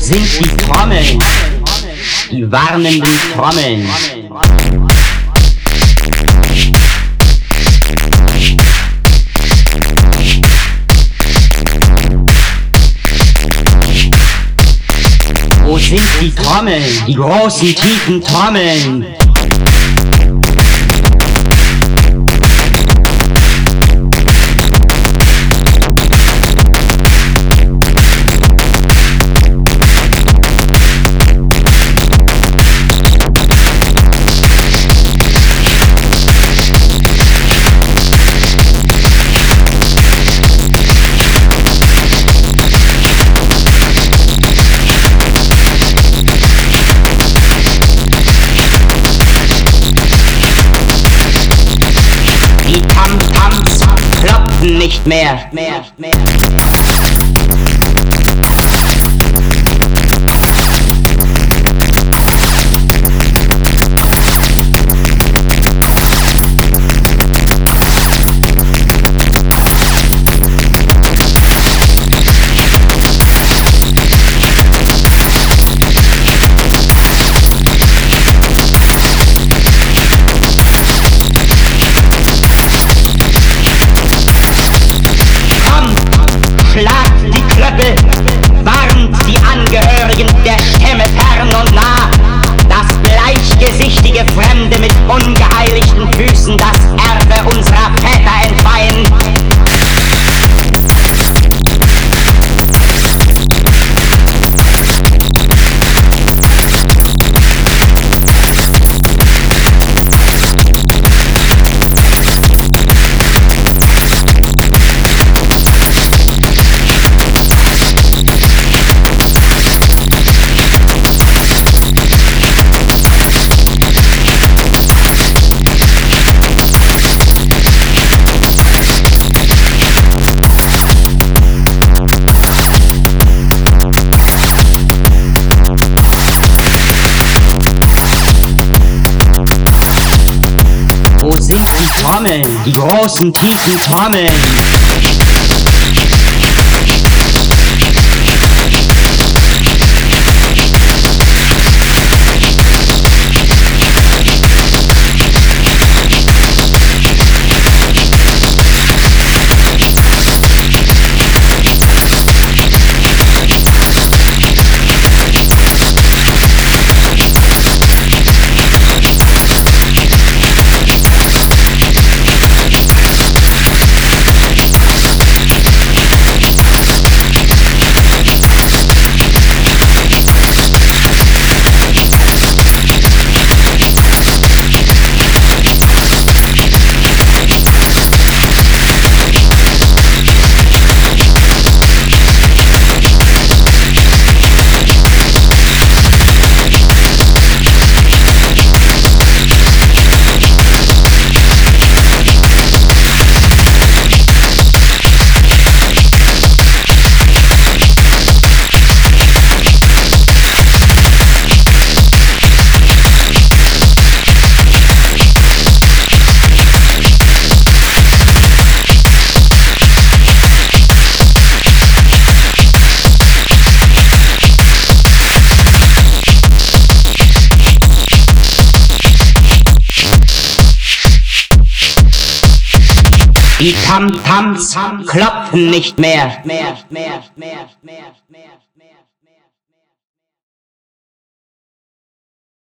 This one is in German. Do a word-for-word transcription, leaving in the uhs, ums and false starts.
sind die Trommeln, die warnenden Trommeln? Wo sind die Trommeln, die großen, tiefen Trommeln? Die Tam-Tams klopfen nicht mehr, mehr, mehr. Schlagt die Klöppel, warnt die Angehörigen der Stämme fern und nah. Das bleichgesichtige Fremde mit ungeheiligten Füßen, das Erbe unserer Väter entweihen. Wo sind die Trommeln, die großen, tiefen Trommeln? Die Tam-Tams klopfen nicht mehr, mehr, mehr, mehr, mehr, mehr, mehr.